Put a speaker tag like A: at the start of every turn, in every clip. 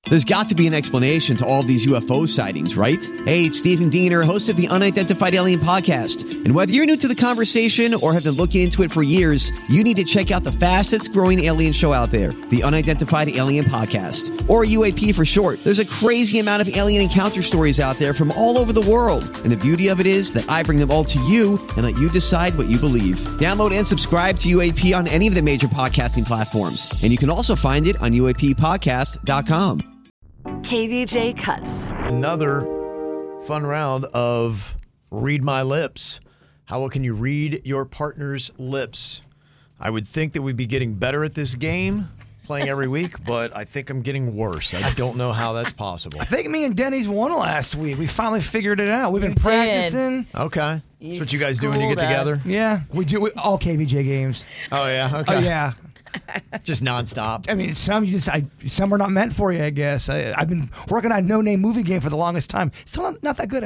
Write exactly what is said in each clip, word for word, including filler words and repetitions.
A: There's got to be an explanation to all of these U F O sightings, right? Hey, it's Stephen Diener, host of the Unidentified Alien Podcast. And whether you're new to the conversation or have been looking into it for years, you need to check out the fastest growing alien show out there, the Unidentified Alien Podcast, or U A P for short. There's a crazy amount of alien encounter stories out there from all over the world. And the beauty of it is that I bring them all to you and let you decide what you believe. Download and subscribe to U A P on any of the major podcasting platforms. And you can also find it on U A P podcast dot com.
B: K V J Cuts.
C: Another fun round of Read My Lips. How well can you read your partner's lips? I would think that we'd be getting better at this game, playing every week, but I think I'm getting worse. I don't know how that's possible.
D: I think me and Denny's won last week. We finally figured it out. We've been
E: You did.
D: practicing.
C: Okay.
E: You
C: That's what you guys do when you get
E: schooled
C: together?
E: us.
D: Yeah, we do we, all K V J games.
C: Oh, yeah? Okay.
D: Oh yeah.
C: Just nonstop.
D: I mean, some you just I, some are not meant for you, I guess. I, I've been working on No Name Movie Game for the longest time. Still not, not that good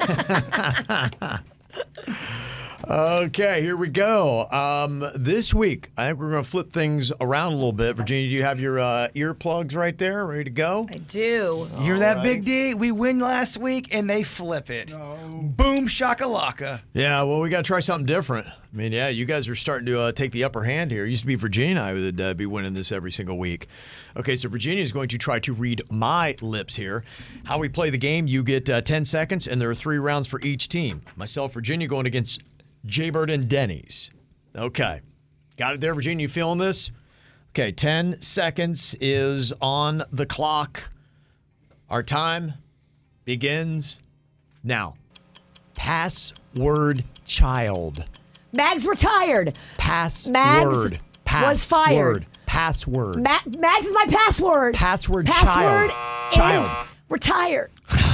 D: at it.
C: Okay, here we go. Um, this week, I think we're going to flip things around a little bit. Virginia, do you have your uh, earplugs right there, ready to go?
E: I do.
D: You hear that, Big D? We win last week and they flip it. Boom shakalaka.
C: Yeah, well, we got to try something different. I mean, yeah, you guys are starting to uh, take the upper hand here. It used to be Virginia and I would uh, be winning this every single week. Okay, so Virginia is going to try to read my lips here. How we play the game, you get uh, ten seconds, and there are three rounds for each team. Myself, Virginia, going against Jaybird and Denny's. Okay. Got it there, Virginia? You feeling this? Okay, ten seconds is on the clock. Our time begins now. Password child.
E: Mags retired.
C: Password.
E: Mags
C: Password.
E: was fired.
C: Password.
E: Ma- Mags is my password.
C: Password
E: Password
C: child.
E: is
C: Child.
E: retired.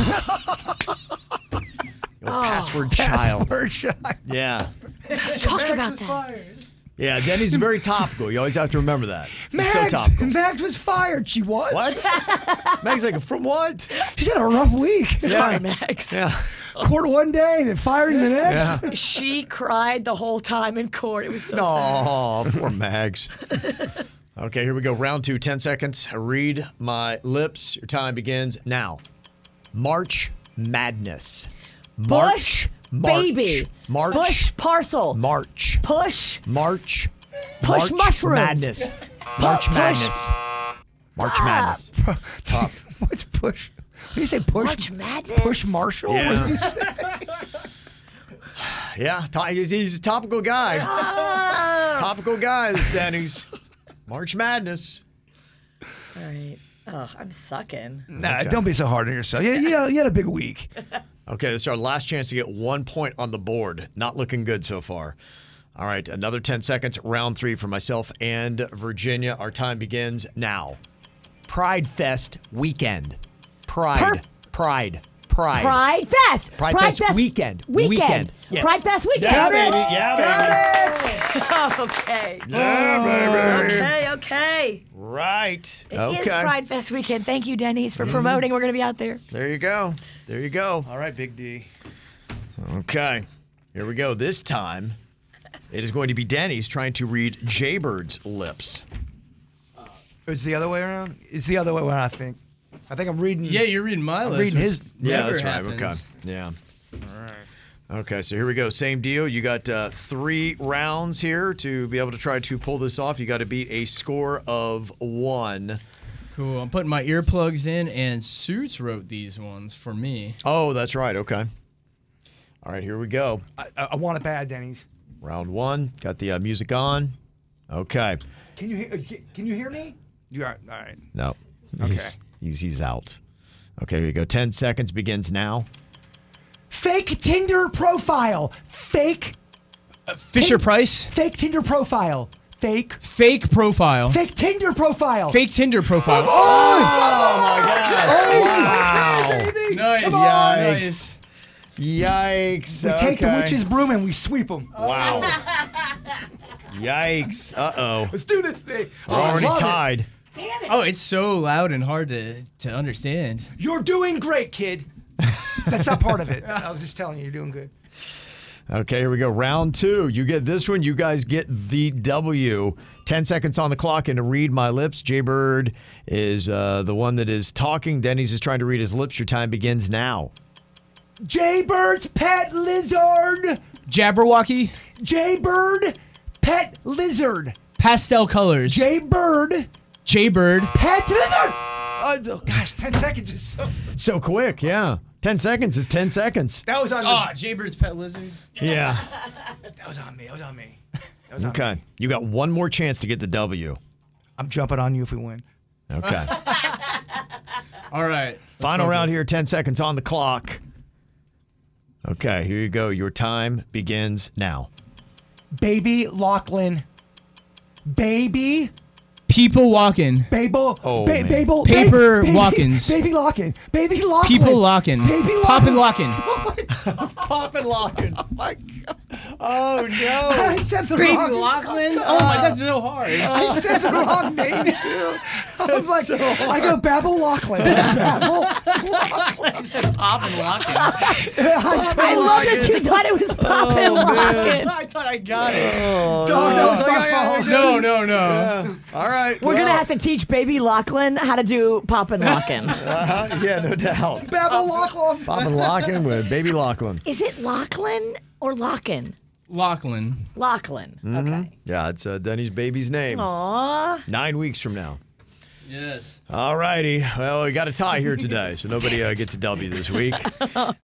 C: Your password child.
D: Password child.
C: Yeah.
E: Just talked about that.
C: Yeah, Denny's very topical. You always have to remember that. He's so
D: Max,
C: topical.
D: Max was fired. She was?
C: What? Meg's like, from what?
D: She's had a rough week.
E: Sorry, Mags.
C: Yeah.
D: Court one day, then fired the next.
C: Yeah.
E: She cried the whole time in court. It was so sad.
C: Oh, poor Mags. Okay, here we go. Round two, ten seconds. Read my lips. Your time begins now. March Madness. March.
E: Bush
C: March.
E: baby.
C: March.
E: Bush parcel.
C: March.
E: Push.
C: March.
E: Push
C: March
E: mushrooms.
C: Madness. March
E: push.
C: Madness. March Madness. Tough.
D: What's push? What do you say? Push.
E: March Madness?
D: Push Marshall?
C: Yeah.
D: What did you say?
C: Yeah, to- he's, he's a topical guy. Topical guy, this Denny's. March Madness.
E: All right. Oh, I'm sucking.
D: Nah,
C: Okay.
D: don't be so hard on yourself. Yeah, you, had, you had a big week.
C: Okay, this is our last chance to get one point on the board. Not looking good so far. All right, another ten seconds. Round three for myself and Virginia. Our time begins now. Pride Fest weekend. Pride.
E: Perf-
C: Pride. Pride.
E: Pride Fest.
C: Pride Fest weekend.
E: Weekend.
C: Weekend. Yeah.
E: Pride Fest weekend.
C: Yeah, baby. Yeah, baby.
E: Okay.
C: Yeah, baby.
E: Okay, okay.
C: Right.
E: It
C: okay.
E: is Pride Fest weekend. Thank you, Denny's, for promoting. We're going to be out there.
C: There you go. There you go.
D: All right, Big D.
C: Okay. Here we go. This time, it is going to be Denny's trying to read Jaybird's lips.
D: It's the other way around? It's the other way around, I think. I think I'm reading.
F: Yeah, you're reading my
D: I'm
F: list.
D: reading
F: which
D: his-
C: Yeah,
F: never
C: that's right.
F: happens.
C: Okay. Yeah. All right. Okay, so here we go. Same deal. You got uh, three rounds here to be able to try to pull this off. You got to beat a score of one.
F: Cool. I'm putting my earplugs in, and Suits wrote these ones for me.
C: Oh, that's right. Okay. All right, here we go.
D: I, I want it bad, Denny's.
C: Round one. Got the uh, music on. Okay.
D: Can you hear? Can you hear me? You are all right.
C: No.
D: Okay.
C: He's, he's, he's out. Okay, here you go. Ten seconds begins now.
D: Fake Tinder profile. Fake.
F: Uh, Fisher
D: Tin-
F: Price.
D: Fake Tinder profile. Fake.
F: Fake profile.
D: Fake Tinder profile.
F: Fake Tinder profile.
C: Oh, my God. Wow.
F: Nice.
D: Come on.
F: Nice.
C: Yikes.
D: We take the
C: Okay.
D: witch's broom and we sweep them.
C: Wow. Yikes. Uh-oh.
D: Let's do this thing.
C: We're
D: Oh, I
C: already
D: love it.
C: tied.
F: Oh, it's so loud and hard to, to understand.
D: You're doing great, kid. That's not part of it. I was just telling you, you're doing good.
C: Okay, here we go. Round two. You get this one. You guys get the W. Ten seconds on the clock, and to read my lips, Jaybird is uh, the one that is talking. Denny's is trying to read his lips. Your time begins now.
D: Jaybird's pet lizard.
F: Jabberwocky.
D: Jaybird pet lizard.
F: Pastel colors.
D: Jaybird
F: Jaybird.
D: pet lizard. Oh, gosh, ten seconds is so.
C: So quick, yeah. Ten seconds is ten seconds.
D: That was on.
F: Oh, Jaybird's pet lizard.
C: Yeah.
D: That was on me. That was on me. That was on
C: Okay.
D: me.
C: You got one more chance to get the W.
D: I'm jumping on you if we win.
C: Okay.
F: All right.
C: Final round here. Ten seconds on the clock. Okay, here you go. Your time begins now.
D: Baby Lachlan. Baby.
F: People walking.
D: Babel.
C: Oh,
D: ba-
C: man.
D: Babel.
F: Paper
D: baby,
F: walkins.
D: Baby Lachlan. Baby Lachlan.
F: People locking.
D: Baby
F: Poppin'
D: Lachlan.
F: locking.
C: Pop and locking. Oh, my God. Oh,
D: I
C: no.
D: said the
F: Baby
D: wrong.
F: Lachlan. Oh my, that's so hard.
D: I said the wrong name too. I'm like, I go Babel Lachlan. Babel.
F: Poppin' locking.
E: I love that you thought it was poppin' locking.
F: I thought I got it.
D: Dog, that was my fault.
F: No, no, no.
C: All right.
E: We're
C: well,
E: gonna have to teach baby Lachlan how to do poppin' locking.
C: Uh-huh. Yeah, no doubt.
D: Babel Lachlan.
C: Pop and locking with Baby Lachlan.
E: Is it Lachlan or Lockin?
F: Lachlan.
E: Lachlan. Okay.
C: Yeah, it's uh, Denny's baby's name.
E: Aw.
C: Nine weeks from now.
F: Yes.
C: All righty. Well, we got a tie here today, so nobody uh, gets a W this week.